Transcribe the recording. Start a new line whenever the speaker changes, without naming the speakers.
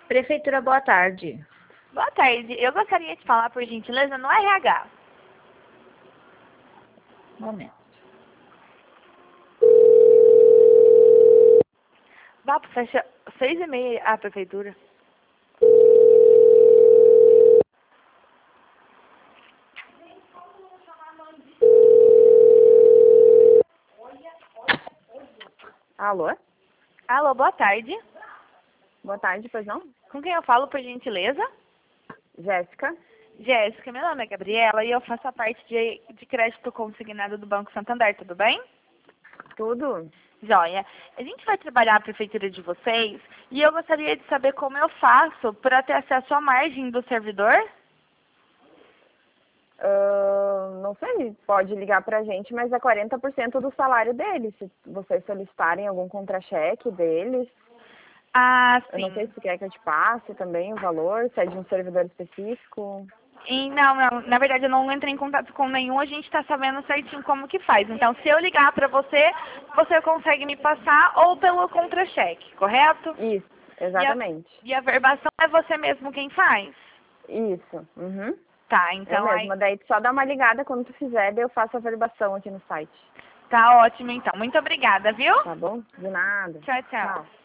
Prefeitura, boa tarde.
Boa tarde. Eu gostaria de falar, por gentileza, no RH.
Momento.
Vá para 6h30 a prefeitura.
Alô?
Alô, boa tarde.
Boa tarde, pois não?
Com quem eu falo, por gentileza?
Jéssica?
Jéssica, meu nome é Gabriela e eu faço a parte de crédito consignado do Banco Santander, tudo bem?
Tudo?
Joia. A gente vai trabalhar a prefeitura de vocês e eu gostaria de saber como eu faço para ter acesso à margem do servidor.
Não sei, pode ligar pra gente, mas é 40% do salário deles. Se vocês solicitarem algum contra-cheque deles,
Ah,
eu não sei
sim.
se quer que eu te passe também o valor, se é de um servidor específico.
Não, na verdade eu não entrei em contato com nenhum, a gente está sabendo certinho como que faz. Então, se eu ligar para você, você consegue me passar ou pelo contra-cheque, correto?
Isso,
E a,
exatamente.
e a verbação é você mesmo quem faz?
Isso, uhum.
Tá,
Eu
então aí
mesma. Daí tu só dá uma ligada quando tu fizer, daí eu faço a averbação aqui no site.
tá ótimo então. Muito obrigada, viu?
Tá bom? De nada.
Tchau, tchau.
Tchau.